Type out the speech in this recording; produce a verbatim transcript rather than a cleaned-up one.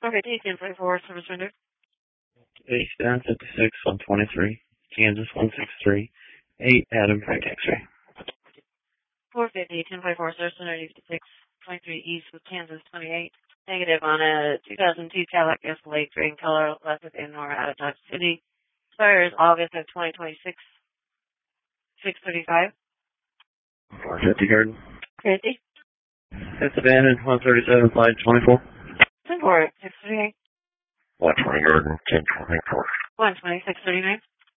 Okay, D ten forty-four, service rendered. Eastbound fifty-six, one twenty-three, Kansas one six three, eight Adam Frank X-ray. four fifty, ten forty-four, service rendered, fifty-six twenty-three East with Kansas twenty-eight. Negative on a two thousand two Cadillac Escalade, green color, left within or out of Dodge City. Expires August of twenty twenty-six, six thirty-five. four fifty Garden. fifty. It's abandoned, one thirty-seven, flight twenty-four. ten four, six thirty-eight. one twenty Garden, ten twenty-four. one twenty, six thirty-nine.